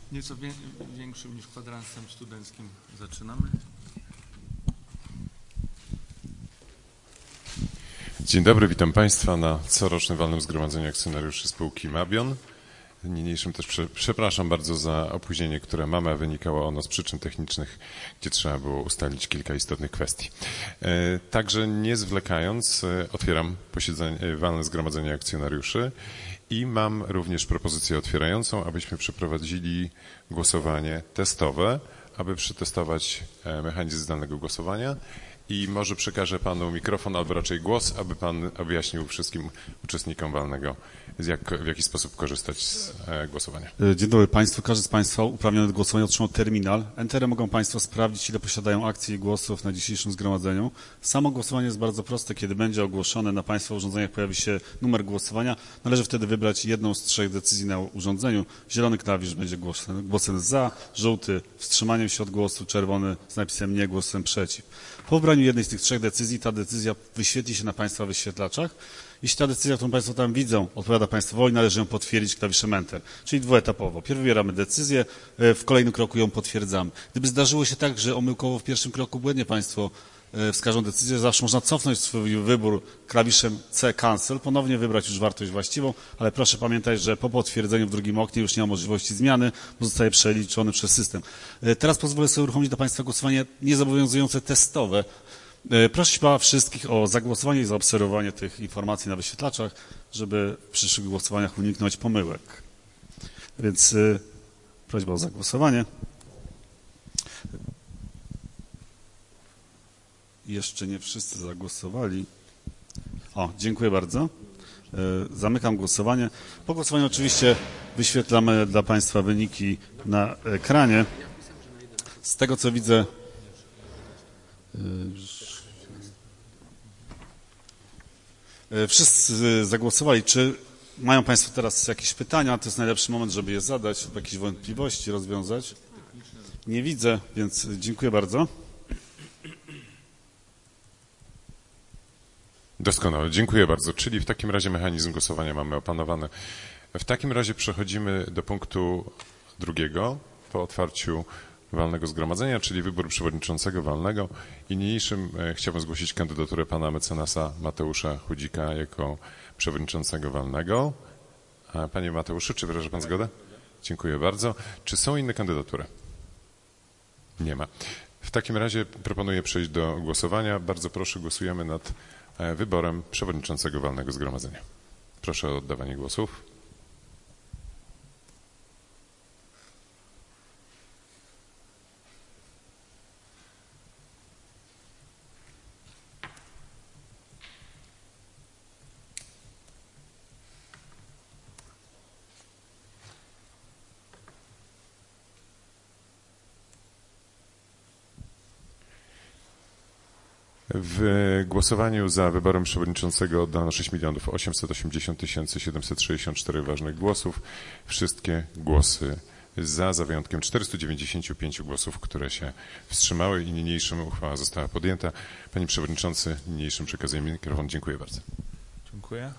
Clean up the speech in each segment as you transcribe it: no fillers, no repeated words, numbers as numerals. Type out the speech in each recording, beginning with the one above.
Nieco większym niż kwadransem studenckim zaczynamy. Dzień dobry, witam Państwa na corocznym walnym zgromadzeniu akcjonariuszy spółki Mabion. Niniejszym też przepraszam bardzo za opóźnienie, które mamy, a wynikało ono z przyczyn technicznych, gdzie trzeba było ustalić kilka istotnych kwestii. Także nie zwlekając, otwieram walne zgromadzenie akcjonariuszy i mam również propozycję otwierającą, abyśmy przeprowadzili głosowanie testowe, aby przetestować mechanizm zdalnego głosowania. I może przekażę Panu mikrofon, albo raczej głos, aby Pan objaśnił wszystkim uczestnikom walnego, w jaki sposób korzystać z głosowania. Dzień dobry Państwu. Każdy z Państwa uprawniony do głosowania otrzymał terminal. Enterem mogą Państwo sprawdzić, ile posiadają akcji i głosów na dzisiejszym zgromadzeniu. Samo głosowanie jest bardzo proste. Kiedy będzie ogłoszone na Państwa urządzeniach, pojawi się numer głosowania. Należy wtedy wybrać jedną z 3 decyzji na urządzeniu. Zielony klawisz będzie głosem za, żółty wstrzymaniem się od głosu, czerwony z napisem nie, głosem przeciw. Po wybraniu jednej z tych 3 decyzji ta decyzja wyświetli się na Państwa wyświetlaczach. Jeśli ta decyzja, którą Państwo tam widzą, odpowiada państwowi, należy ją potwierdzić klawiszem Enter, czyli dwuetapowo. Pierw wybieramy decyzję, w kolejnym kroku ją potwierdzamy. Gdyby zdarzyło się tak, że omyłkowo w pierwszym kroku błędnie Państwo wskażą decyzję, zawsze można cofnąć swój wybór klawiszem C Cancel, ponownie wybrać już wartość właściwą, ale proszę pamiętać, że po potwierdzeniu w drugim oknie już nie ma możliwości zmiany, bo zostaje przeliczony przez system. Teraz pozwolę sobie uruchomić dla Państwa głosowanie niezobowiązujące testowe. Proszę Pana wszystkich o zagłosowanie i zaobserwowanie tych informacji na wyświetlaczach, żeby w przyszłych głosowaniach uniknąć pomyłek. Więc prośba o zagłosowanie. Jeszcze nie wszyscy zagłosowali. O, dziękuję bardzo. Zamykam głosowanie. Po głosowaniu oczywiście wyświetlamy dla Państwa wyniki na ekranie. Z tego co widzę, wszyscy zagłosowali. Czy mają Państwo teraz jakieś pytania? To jest najlepszy moment, żeby je zadać, lub jakieś wątpliwości rozwiązać. Nie widzę, więc dziękuję bardzo. Doskonale, dziękuję bardzo. Czyli w takim razie mechanizm głosowania mamy opanowany. W takim razie przechodzimy do punktu drugiego po otwarciu walnego zgromadzenia, czyli wybór przewodniczącego walnego. I niniejszym chciałbym zgłosić kandydaturę pana mecenasa Mateusza Chudzika jako przewodniczącego walnego. Panie Mateuszu, czy wyraża Pan zgodę? Dziękuję bardzo. Czy są inne kandydatury? Nie ma. W takim razie proponuję przejść do głosowania. Bardzo proszę, głosujemy nad wyborem przewodniczącego walnego zgromadzenia. Proszę o oddawanie głosów. W głosowaniu za wyborem przewodniczącego oddano 6 880 764 ważnych głosów. Wszystkie głosy za wyjątkiem 495 głosów, które się wstrzymały i niniejszym uchwała została podjęta. Panie Przewodniczący, niniejszym przekazuję mikrofon. Dziękuję bardzo. Dziękuję.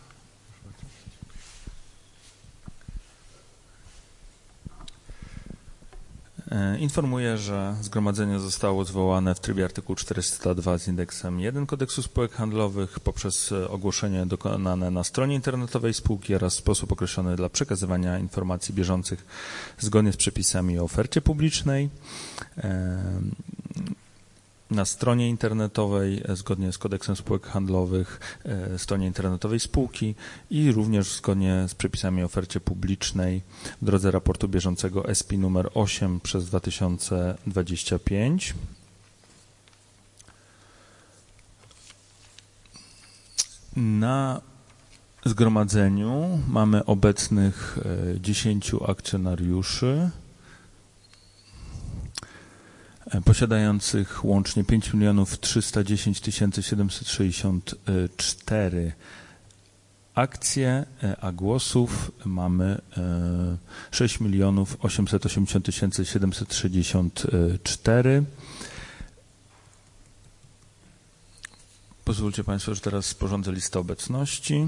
Informuję, że zgromadzenie zostało zwołane w trybie artykułu 402 z indeksem 1 Kodeksu Spółek Handlowych poprzez ogłoszenie dokonane na stronie internetowej spółki oraz sposób określony dla przekazywania informacji bieżących zgodnie z przepisami o ofercie publicznej. Na stronie internetowej, zgodnie z Kodeksem Spółek Handlowych, stronie internetowej spółki i również zgodnie z przepisami o ofercie publicznej w drodze raportu bieżącego SP numer 8 przez 2025. Na zgromadzeniu mamy obecnych 10 akcjonariuszy posiadających łącznie 5 310 764 akcje, a głosów mamy 6 880 764. Pozwólcie Państwo, że teraz sporządzę listę obecności.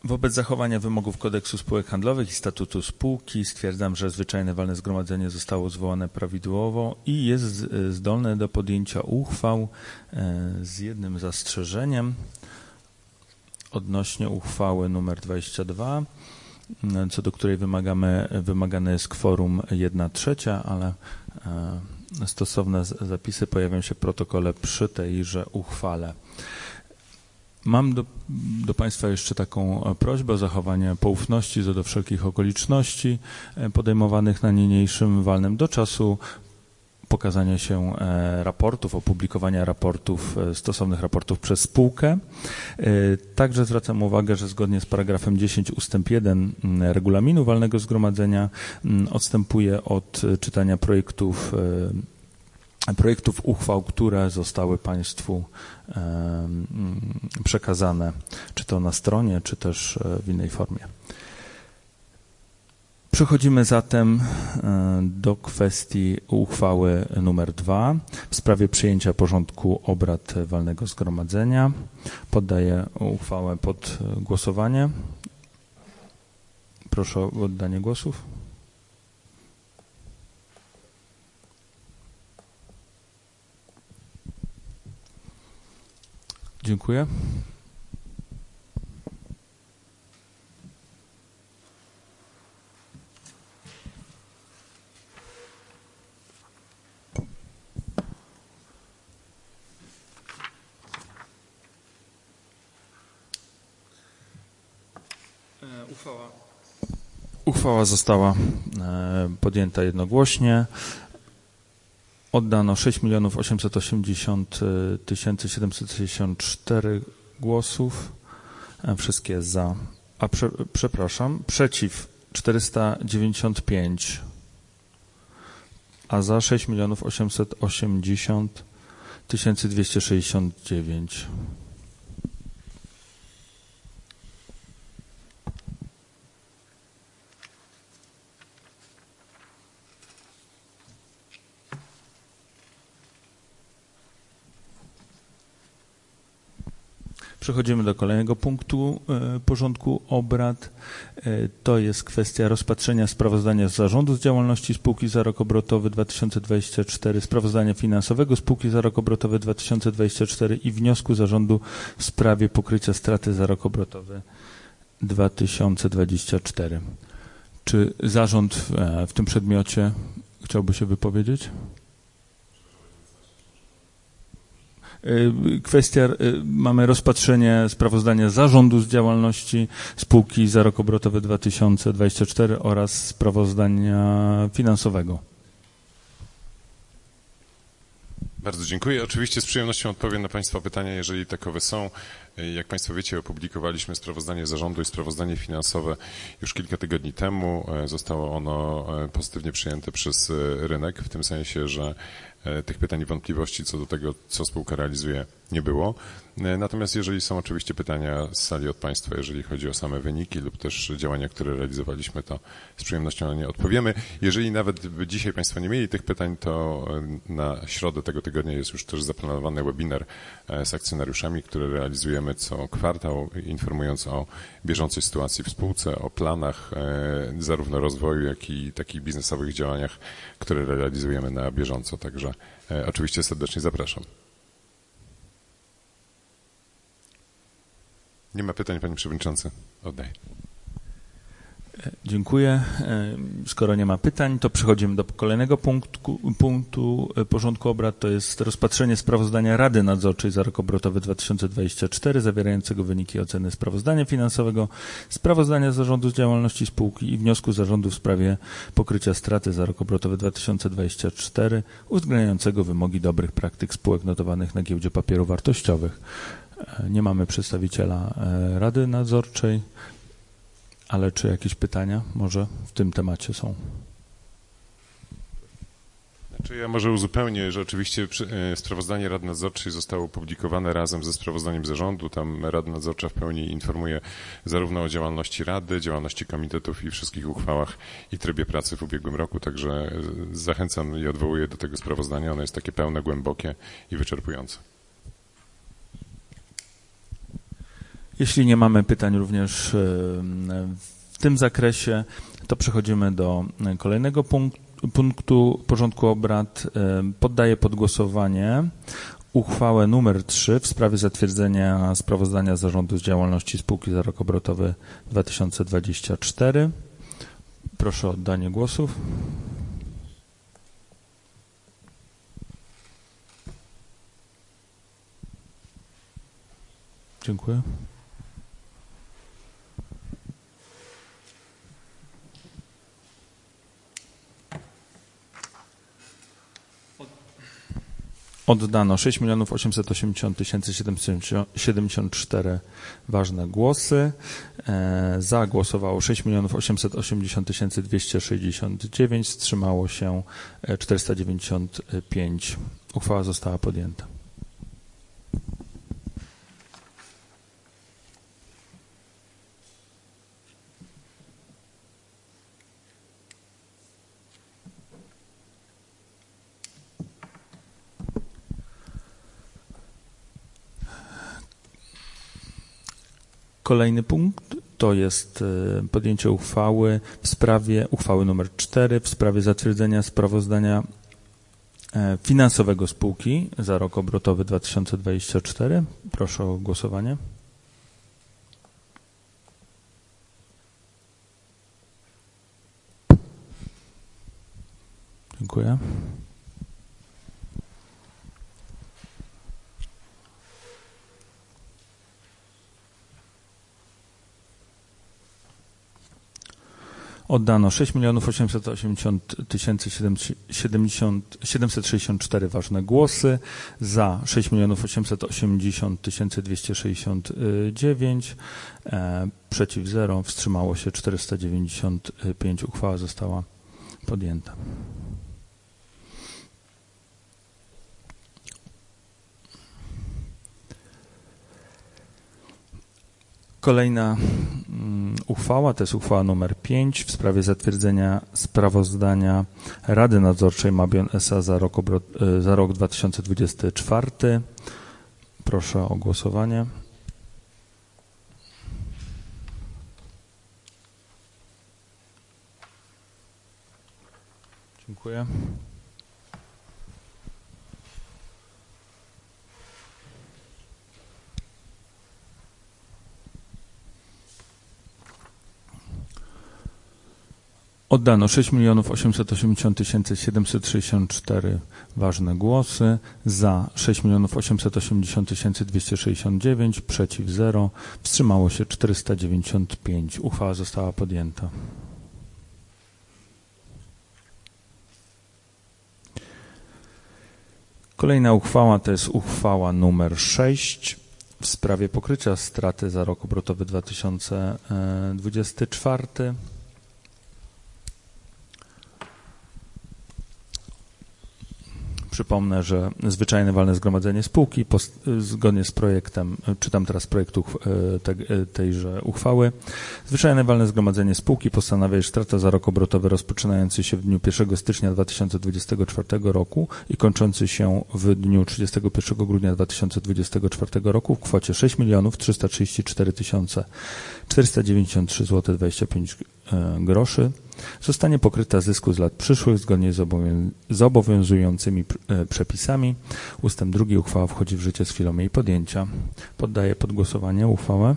Wobec zachowania wymogów kodeksu spółek handlowych i statutu spółki stwierdzam, że zwyczajne walne zgromadzenie zostało zwołane prawidłowo i jest zdolne do podjęcia uchwał z jednym zastrzeżeniem odnośnie uchwały numer 22, co do której wymagane jest kworum 1/3, ale stosowne zapisy pojawią się w protokole przy tejże uchwale. Mam do Państwa jeszcze taką prośbę o zachowanie poufności co do wszelkich okoliczności podejmowanych na niniejszym walnym do czasu pokazania się raportów, opublikowania raportów, stosownych raportów przez spółkę. Także zwracam uwagę, że zgodnie z paragrafem 10 ustęp 1 regulaminu walnego zgromadzenia odstępuję od czytania projektów uchwał, które zostały Państwu przekazane, czy to na stronie, czy też w innej formie. Przechodzimy zatem do kwestii uchwały numer 2 w sprawie przyjęcia porządku obrad walnego zgromadzenia. Poddaję uchwałę pod głosowanie. Proszę o oddanie głosów. Dziękuję. Uchwała została podjęta jednogłośnie. Oddano 6 880 764 głosów. Wszystkie za. Przeciw 495, a za 6 880 269. Przechodzimy do kolejnego punktu porządku obrad. To jest kwestia rozpatrzenia sprawozdania z zarządu z działalności spółki za rok obrotowy 2024, sprawozdania finansowego spółki za rok obrotowy 2024 i wniosku zarządu w sprawie pokrycia straty za rok obrotowy 2024. Czy zarząd w tym przedmiocie chciałby się wypowiedzieć? Mamy rozpatrzenie sprawozdania zarządu z działalności spółki za rok obrotowy 2024 oraz sprawozdania finansowego. Bardzo dziękuję. Oczywiście z przyjemnością odpowiem na Państwa pytania, jeżeli takowe są. Jak Państwo wiecie, opublikowaliśmy sprawozdanie zarządu i sprawozdanie finansowe już kilka tygodni temu. Zostało ono pozytywnie przyjęte przez rynek, w tym sensie, że tych pytań i wątpliwości co do tego, co spółka realizuje, nie było. Natomiast jeżeli są oczywiście pytania z sali od Państwa, jeżeli chodzi o same wyniki lub też działania, które realizowaliśmy, to z przyjemnością na nie odpowiemy. Jeżeli nawet by dzisiaj Państwo nie mieli tych pytań, to na środę tego tygodnia jest już też zaplanowany webinar z akcjonariuszami, który realizujemy co kwartał, informując o bieżącej sytuacji w spółce, o planach zarówno rozwoju, jak i takich biznesowych działaniach, które realizujemy na bieżąco. Także oczywiście serdecznie zapraszam. Nie ma pytań, Panie Przewodniczący. Oddaję. Dziękuję. Skoro nie ma pytań, to przechodzimy do kolejnego punktu porządku obrad. To jest rozpatrzenie sprawozdania Rady Nadzorczej za rok obrotowy 2024, zawierającego wyniki oceny sprawozdania finansowego, sprawozdania zarządu z działalności spółki i wniosku zarządu w sprawie pokrycia straty za rok obrotowy 2024, uwzględniającego wymogi dobrych praktyk spółek notowanych na giełdzie papierów wartościowych. Nie mamy przedstawiciela Rady Nadzorczej, ale czy jakieś pytania może w tym temacie są? Znaczy ja może uzupełnię, że oczywiście sprawozdanie Rady Nadzorczej zostało opublikowane razem ze sprawozdaniem zarządu. Tam Rada Nadzorcza w pełni informuje zarówno o działalności Rady, działalności komitetów i wszystkich uchwałach i trybie pracy w ubiegłym roku, także zachęcam i odwołuję do tego sprawozdania. Ono jest takie pełne, głębokie i wyczerpujące. Jeśli nie mamy pytań również w tym zakresie, to przechodzimy do kolejnego punktu porządku obrad. Poddaję pod głosowanie uchwałę numer 3 w sprawie zatwierdzenia sprawozdania zarządu z działalności spółki za rok obrotowy 2024. Proszę o oddanie głosów. Dziękuję. Oddano 6 880 774 ważne głosy. Za głosowało 6 880 269, wstrzymało się 495. Uchwała została podjęta. Kolejny punkt to jest podjęcie uchwały numer 4 w sprawie zatwierdzenia sprawozdania finansowego spółki za rok obrotowy 2024. Proszę o głosowanie. Dziękuję. Oddano 6 880 764 ważne głosy, za 6 880 269, przeciw 0, wstrzymało się 495. Uchwała została podjęta. Kolejna uchwała to jest uchwała numer 5 w sprawie zatwierdzenia sprawozdania Rady Nadzorczej Mabion S.A. za rok 2024. Proszę o głosowanie. Dziękuję. Oddano 6 880 764 ważne głosy, za 6 880 269, przeciw 0, wstrzymało się 495. Uchwała została podjęta. Kolejna uchwała to jest uchwała numer 6 w sprawie pokrycia straty za rok obrotowy 2024. Przypomnę, że zwyczajne walne zgromadzenie spółki zgodnie z projektem, czytam teraz projekt tejże uchwały, zwyczajne walne zgromadzenie spółki postanawia, iż strata za rok obrotowy rozpoczynający się w dniu 1 stycznia 2024 roku i kończący się w dniu 31 grudnia 2024 roku w kwocie 6 334 493 zł 25 groszy zostanie pokryta z zysku z lat przyszłych zgodnie z obowiązującymi przepisami. Ustęp 2. Uchwała wchodzi w życie z chwilą jej podjęcia. Poddaję pod głosowanie uchwałę.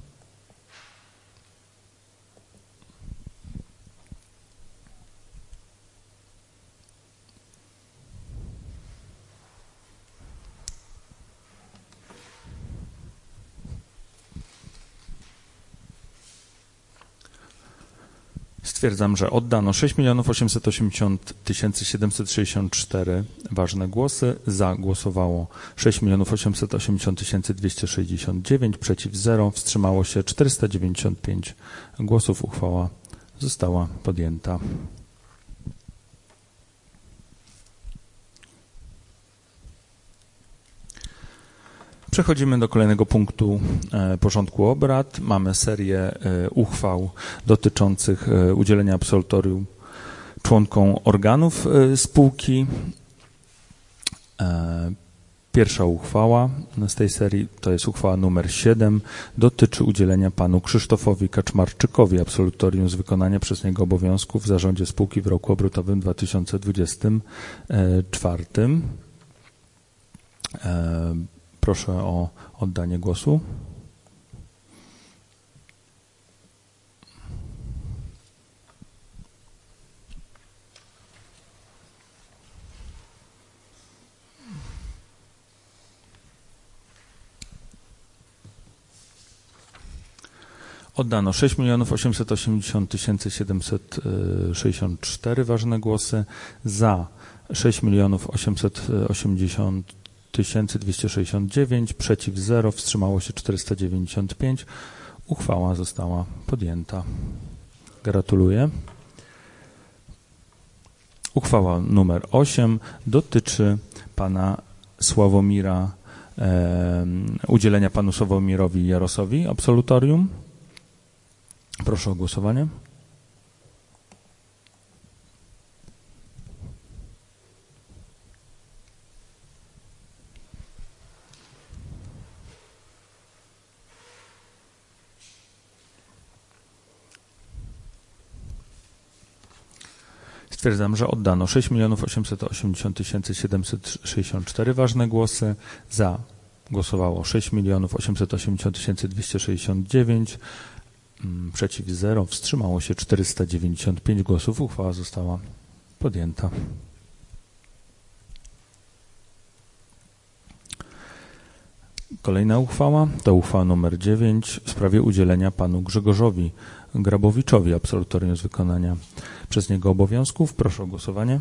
Stwierdzam, że oddano 6 880 764 ważne głosy, za głosowało 6 880 269, przeciw 0, wstrzymało się 495 głosów. Uchwała została podjęta. Przechodzimy do kolejnego punktu porządku obrad. Mamy serię uchwał dotyczących udzielenia absolutorium członkom organów spółki. Pierwsza uchwała z tej serii to jest uchwała numer 7. Dotyczy udzielenia panu Krzysztofowi Kaczmarczykowi absolutorium z wykonania przez niego obowiązków w zarządzie spółki w roku obrotowym 2024. Proszę o oddanie głosu. Oddano 6 880 764 ważne głosy, za 6 880 269, przeciw 0, wstrzymało się 495. Uchwała została podjęta. Gratuluję. Uchwała numer 8 dotyczy pana Sławomira, udzielenia panu Sławomirowi Jarosowi absolutorium. Proszę o głosowanie. Stwierdzam, że oddano 6 880 764 ważne głosy, za głosowało 6 880 269, przeciw 0, wstrzymało się 495 głosów. Uchwała została podjęta. Kolejna uchwała to uchwała numer 9 w sprawie udzielenia panu Grzegorzowi Grabowiczowi absolutorium z wykonania przez niego obowiązków. Proszę o głosowanie.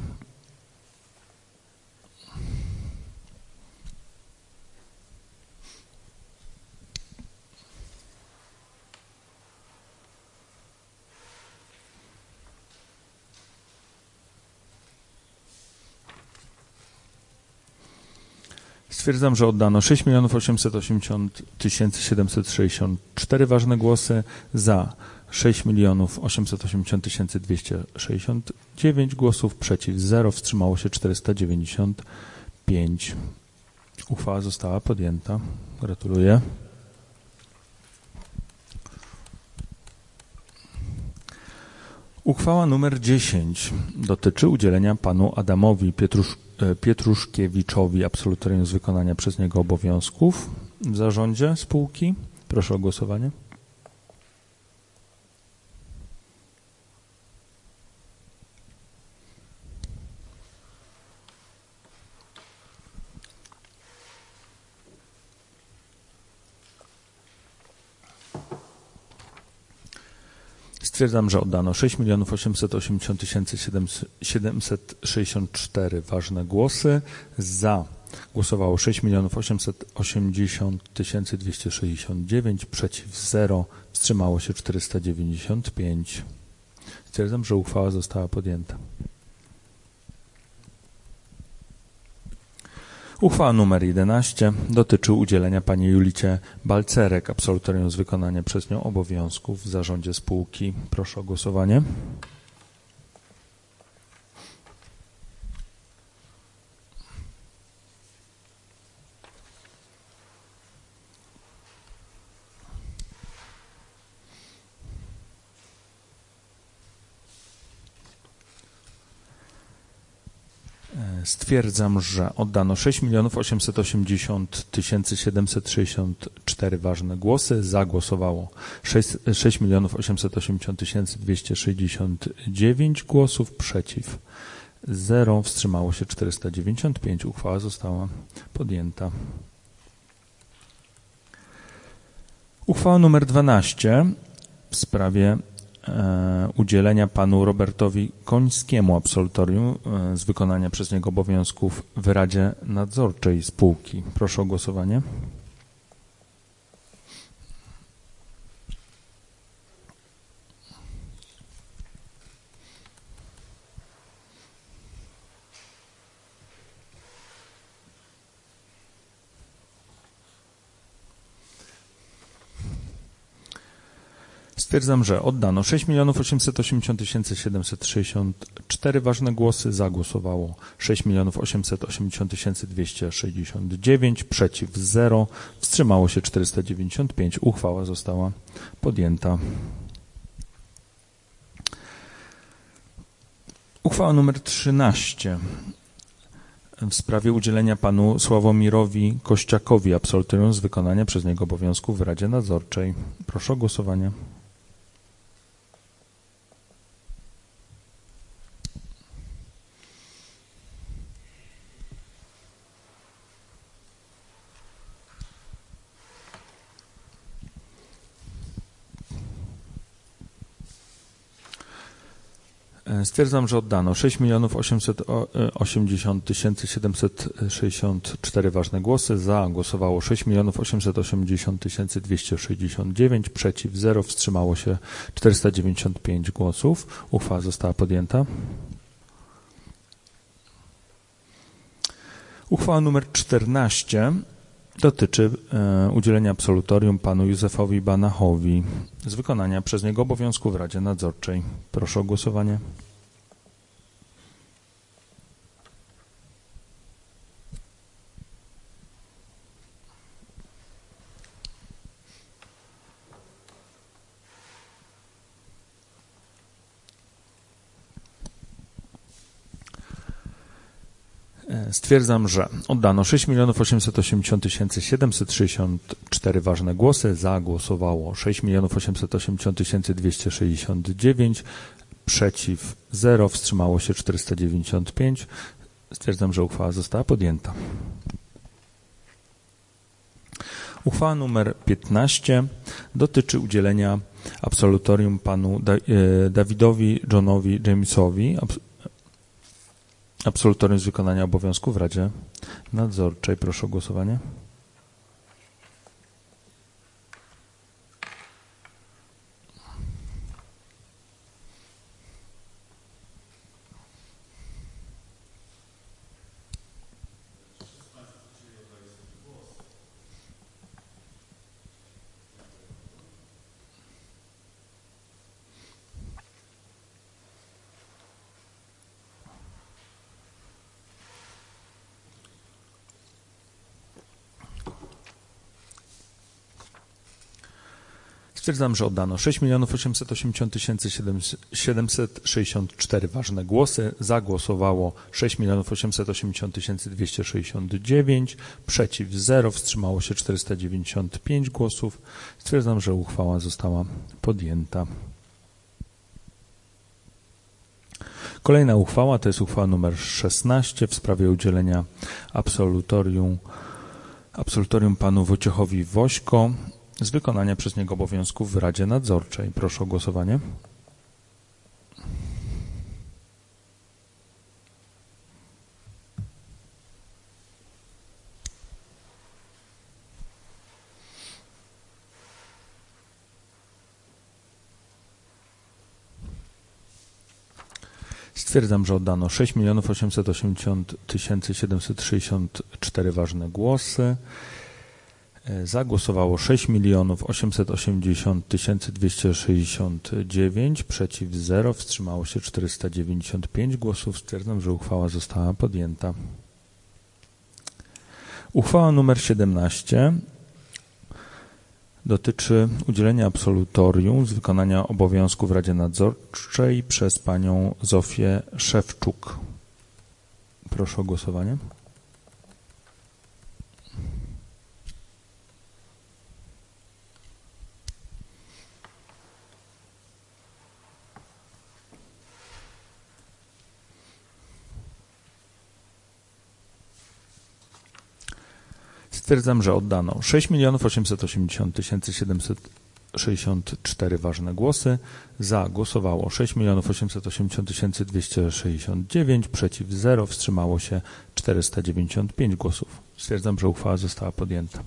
Stwierdzam, że oddano 6 880 764 ważne głosy, za 6 880 269 głosów, przeciw 0, wstrzymało się 495. Uchwała została podjęta. Gratuluję. Uchwała numer 10 dotyczy udzielenia panu Adamowi Pietruszkiewiczowi absolutorium z wykonania przez niego obowiązków w zarządzie spółki. Proszę o głosowanie. Stwierdzam, że oddano 6 880 764 ważne głosy, za głosowało 6 880 269, przeciw 0, wstrzymało się 495. Stwierdzam, że uchwała została podjęta. Uchwała numer 11 dotyczy udzielenia pani Julicie Balcerek absolutorium z wykonania przez nią obowiązków w zarządzie spółki. Proszę o głosowanie. Stwierdzam, że oddano 6 880 764 ważne głosy, za głosowało 6 880 269 głosów, przeciw 0, wstrzymało się 495. Uchwała została podjęta. Uchwała numer 12 w sprawie udzielenia panu Robertowi Końskiemu absolutorium z wykonania przez niego obowiązków w Radzie Nadzorczej spółki. Proszę o głosowanie. Stwierdzam, że oddano 6 880 764 ważne głosy, za głosowało 6 880 269, przeciw 0, wstrzymało się 495. Uchwała została podjęta. Uchwała nr 13 w sprawie udzielenia panu Sławomirowi Kościakowi absolutorium z wykonania przez niego obowiązków w Radzie Nadzorczej. Proszę o głosowanie. Stwierdzam, że oddano 6 880 764 ważne głosy, za głosowało 6 880 269, przeciw 0, wstrzymało się 495 głosów. Uchwała została podjęta. Uchwała nr 14 dotyczy udzielenia absolutorium panu Józefowi Banachowi z wykonania przez niego obowiązków w Radzie Nadzorczej. Proszę o głosowanie. Stwierdzam, że oddano 6 880 764 ważne głosy, za głosowało 6 880 269, przeciw 0, wstrzymało się 495. Stwierdzam, że uchwała została podjęta. Uchwała nr 15 dotyczy udzielenia absolutorium panu Dawidowi Johnowi Jamesowi, absolutorium z wykonania obowiązków w Radzie Nadzorczej. Proszę o głosowanie. Stwierdzam, że oddano 6 880 764 ważne głosy, za głosowało 6 880 269, przeciw 0, wstrzymało się 495 głosów. Stwierdzam, że uchwała została podjęta. Kolejna uchwała to jest uchwała nr 16 w sprawie udzielenia absolutorium panu Wojciechowi Wośko z wykonania przez niego obowiązków w Radzie Nadzorczej. Proszę o głosowanie. Stwierdzam, że oddano 6 880 764 ważne głosy. Za głosowało 6 880 269, przeciw 0, wstrzymało się 495 głosów. Stwierdzam, że uchwała została podjęta. Uchwała nr 17 dotyczy udzielenia absolutorium z wykonania obowiązków w Radzie Nadzorczej przez panią Zofię Szewczuk. Proszę o głosowanie. Stwierdzam, że oddano 6 880 764 ważne głosy, za głosowało 6 880 269, przeciw 0, wstrzymało się 495 głosów. Stwierdzam, że uchwała została podjęta.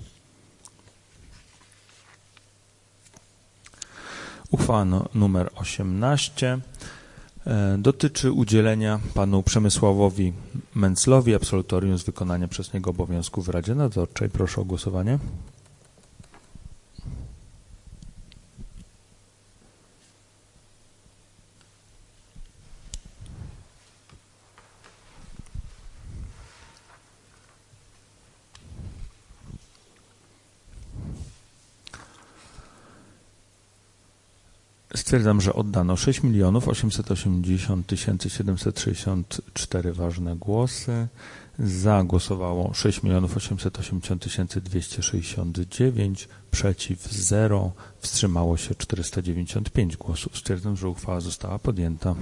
Uchwała nr 18 dotyczy udzielenia panu Przemysławowi Menclowi absolutorium z wykonania przez niego obowiązków w Radzie Nadzorczej. Proszę o głosowanie. Stwierdzam, że oddano 6 880 764 ważne głosy. Za głosowało 6 880 269, przeciw 0, wstrzymało się 495 głosów. Stwierdzam, że uchwała została podjęta.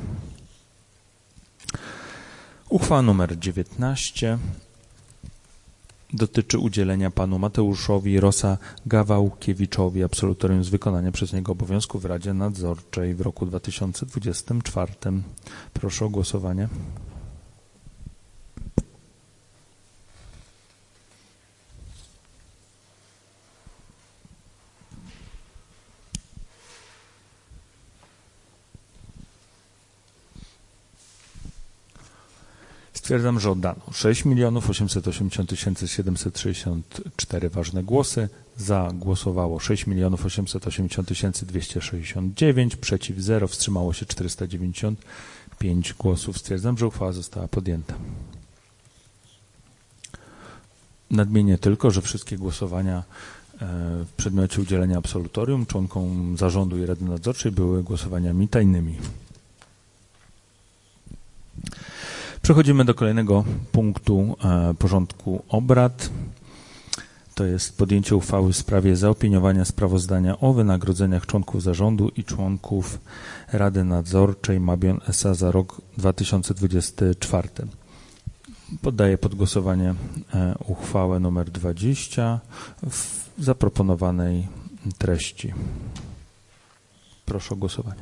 Uchwała nr 19 dotyczy udzielenia panu Mateuszowi Rosa-Gawałkiewiczowi absolutorium z wykonania przez niego obowiązków w Radzie Nadzorczej w roku 2024. Proszę o głosowanie. Stwierdzam, że oddano 6 880 764 ważne głosy. Za głosowało 6 880 269, przeciw 0, wstrzymało się 495 głosów. Stwierdzam, że uchwała została podjęta. Nadmienię tylko, że wszystkie głosowania w przedmiocie udzielenia absolutorium członkom zarządu i Rady Nadzorczej były głosowaniami tajnymi. Przechodzimy do kolejnego punktu porządku obrad. To jest podjęcie uchwały w sprawie zaopiniowania sprawozdania o wynagrodzeniach członków zarządu i członków Rady Nadzorczej Mabion S.A. za rok 2024. Poddaję pod głosowanie uchwałę nr 20 w zaproponowanej treści. Proszę o głosowanie.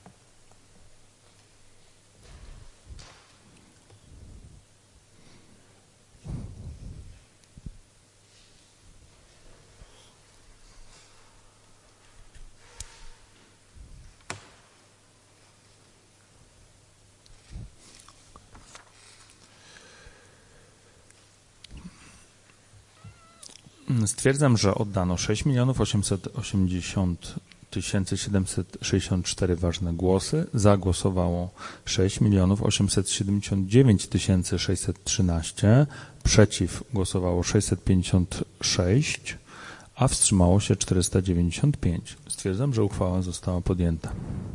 Stwierdzam, że oddano 6 880 764 ważne głosy. Za głosowało 6 879 613, przeciw głosowało 656, a wstrzymało się 495. Stwierdzam, że uchwała została podjęta.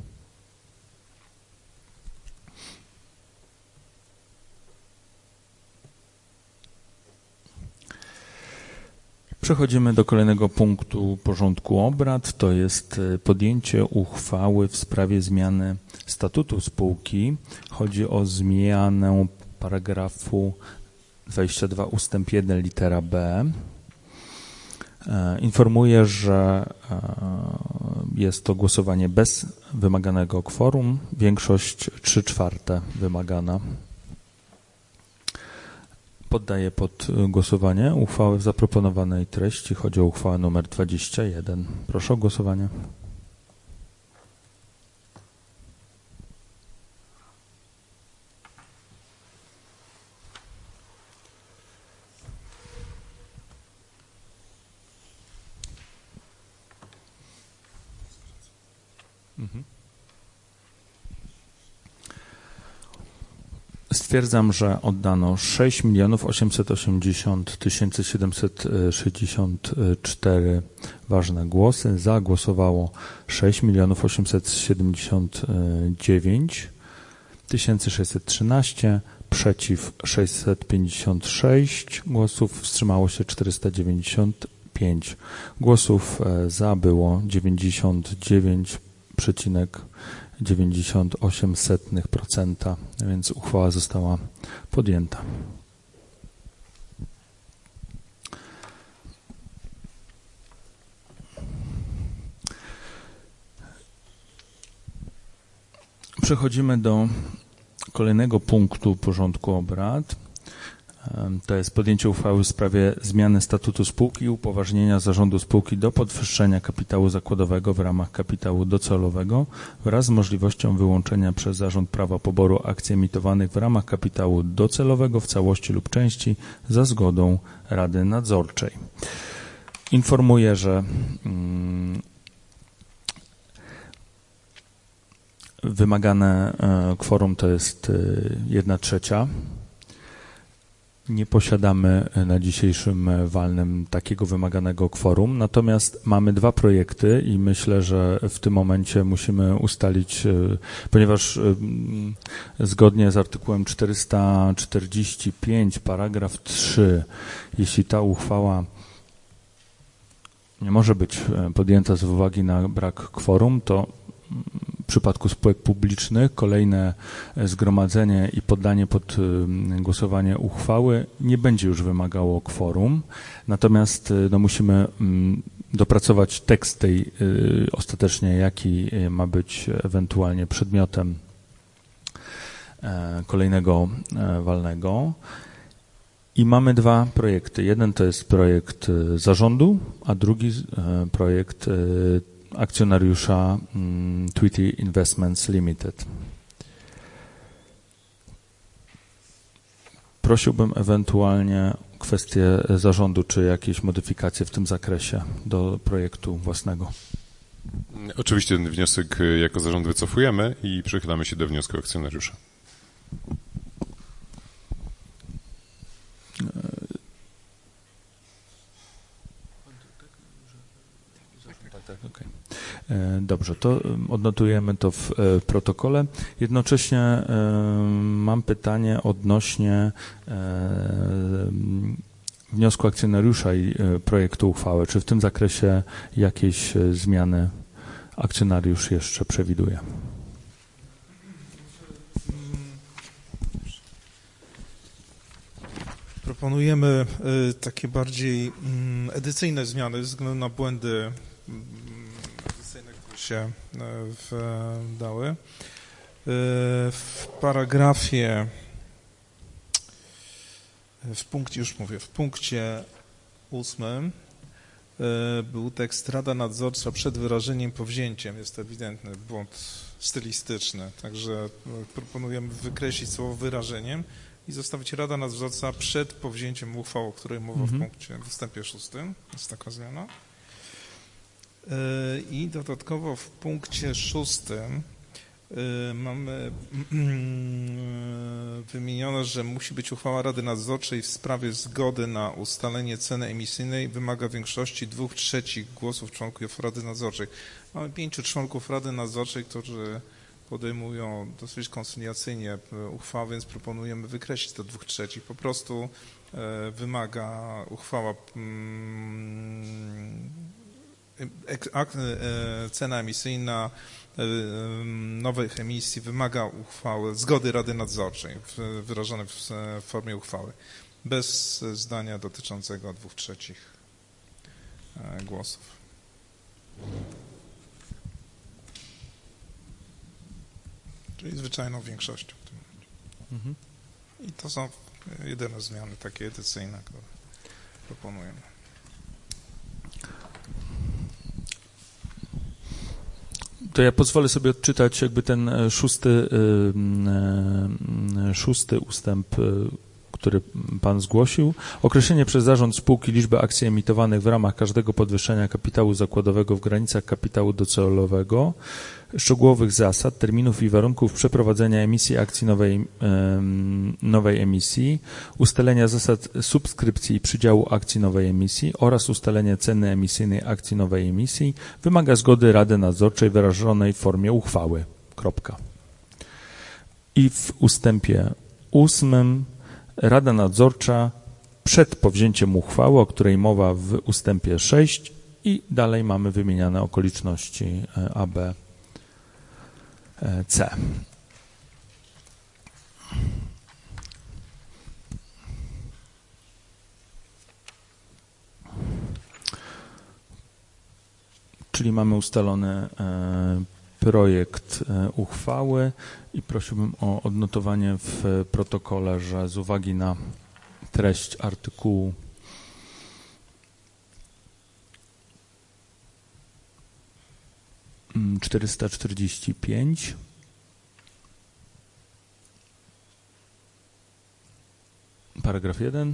Przechodzimy do kolejnego punktu porządku obrad, to jest podjęcie uchwały w sprawie zmiany statutu spółki. Chodzi o zmianę paragrafu 22 ustęp 1 litera B. Informuję, że jest to głosowanie bez wymaganego kworum, większość 3/4 wymagana. Poddaję pod głosowanie uchwałę w zaproponowanej treści. Chodzi o uchwałę nr 21. Proszę o głosowanie. Stwierdzam, że oddano 6 880 764 ważne głosy. Za głosowało 6 879 613, przeciw 656 głosów, wstrzymało się 495 głosów. Za było 99,98%, więc uchwała została podjęta. Przechodzimy do kolejnego punktu porządku obrad. To jest podjęcie uchwały w sprawie zmiany statutu spółki i upoważnienia zarządu spółki do podwyższenia kapitału zakładowego w ramach kapitału docelowego wraz z możliwością wyłączenia przez zarząd prawa poboru akcji emitowanych w ramach kapitału docelowego w całości lub części za zgodą Rady Nadzorczej. Informuję, że wymagane kworum to jest 1/3. Nie posiadamy na dzisiejszym walnym takiego wymaganego kworum, natomiast mamy 2 projekty i myślę, że w tym momencie musimy ustalić, ponieważ zgodnie z artykułem 445 paragraf 3, jeśli ta uchwała nie może być podjęta z uwagi na brak kworum, to w przypadku spółek publicznych kolejne zgromadzenie i poddanie pod głosowanie uchwały nie będzie już wymagało kworum, natomiast musimy dopracować tekst tej ostatecznie, jaki ma być ewentualnie przedmiotem kolejnego walnego. I mamy 2 projekty. Jeden to jest projekt zarządu, a drugi projekt akcjonariusza Tweety Investments Limited. Prosiłbym ewentualnie kwestię zarządu, czy jakieś modyfikacje w tym zakresie do projektu własnego. Oczywiście ten wniosek jako zarząd wycofujemy i przychylamy się do wniosku akcjonariusza. Okay. Dobrze, to odnotujemy to w protokole. Jednocześnie mam pytanie odnośnie wniosku akcjonariusza i projektu uchwały. Czy w tym zakresie jakieś zmiany akcjonariusz jeszcze przewiduje? Proponujemy takie bardziej edycyjne zmiany ze względu na błędy edycyjne, które się dały. W paragrafie, w punkcie 8 był tekst Rada Nadzorcza przed wyrażeniem powzięciem. Jest to ewidentny błąd stylistyczny, także proponujemy wykreślić słowo wyrażeniem i zostawić Rada Nadzorcza przed powzięciem uchwał, o której mowa w ustępie 6. Jest taka zmiana. I dodatkowo w punkcie 6 mamy wymienione, że musi być uchwała Rady Nadzorczej w sprawie zgody na ustalenie ceny emisyjnej. Wymaga większości 2/3 głosów członków Rady Nadzorczej. Mamy 5 członków Rady Nadzorczej, którzy podejmują dosyć koncyliacyjnie uchwałę, więc proponujemy wykreślić to 2/3. Po prostu wymaga uchwała cena emisyjna nowych emisji wymaga uchwały, zgody Rady Nadzorczej wyrażonej w formie uchwały, bez zdania dotyczącego 2/3 głosów. Czyli zwyczajną większością w tym momencie. I to są jedyne zmiany takie edycyjne, które proponujemy. To ja pozwolę sobie odczytać jakby ten szósty ustęp, który Pan zgłosił. Określenie przez zarząd spółki liczby akcji emitowanych w ramach każdego podwyższenia kapitału zakładowego w granicach kapitału docelowego, szczegółowych zasad, terminów i warunków przeprowadzenia emisji akcji nowej emisji, ustalenia zasad subskrypcji i przydziału akcji nowej emisji oraz ustalenie ceny emisyjnej akcji nowej emisji wymaga zgody Rady Nadzorczej wyrażonej w formie uchwały. Kropka. I w ustępie 8 Rada Nadzorcza przed powzięciem uchwały, o której mowa w ustępie 6 i dalej mamy wymieniane okoliczności A, B, C. Czyli mamy ustalony projekt uchwały i prosiłbym o odnotowanie w protokole, że z uwagi na treść artykułu 445 paragraf 1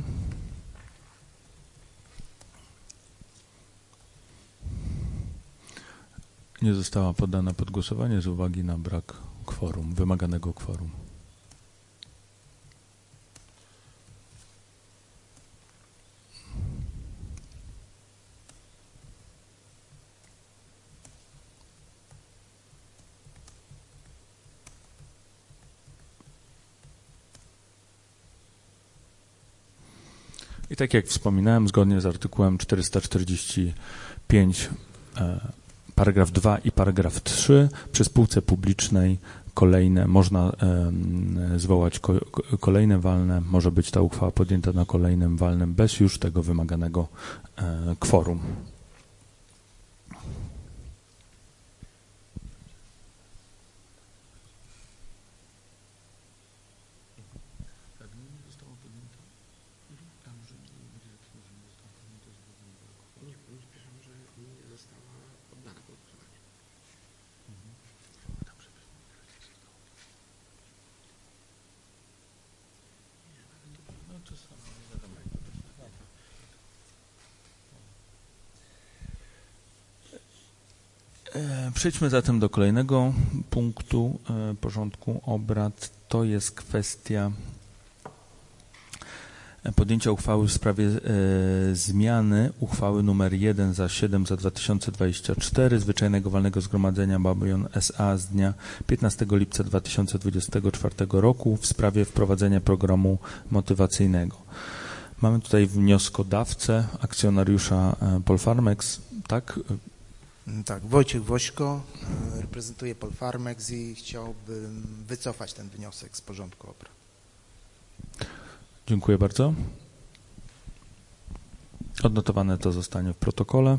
nie została poddana pod głosowanie z uwagi na brak kworum, wymaganego kworum. I tak jak wspominałem, zgodnie z artykułem 445 paragraf 2 i paragraf 3 przy spółce publicznej można zwołać kolejne walne, może być ta uchwała podjęta na kolejnym walnym bez już tego wymaganego kworum. Przejdźmy zatem do kolejnego punktu porządku obrad. To jest kwestia podjęcia uchwały w sprawie zmiany uchwały nr 1/7 za 2024 Zwyczajnego Walnego Zgromadzenia Mabion S.A. z dnia 15 lipca 2024 roku w sprawie wprowadzenia programu motywacyjnego. Mamy tutaj wnioskodawcę, akcjonariusza Polfarmex, tak? Tak, Wojciech Wośko, reprezentuje Polfarmex i chciałbym wycofać ten wniosek z porządku obrad. Dziękuję bardzo. Odnotowane to zostanie w protokole.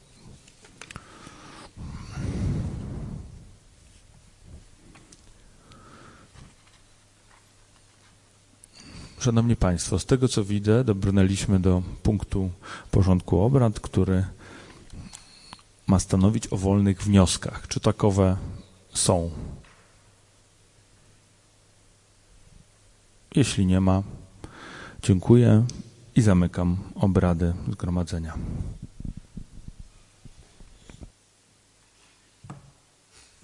Szanowni Państwo, z tego co widzę, dobrnęliśmy do punktu porządku obrad, który ma stanowić o wolnych wnioskach. Czy takowe są? Jeśli nie ma, dziękuję i zamykam obrady zgromadzenia.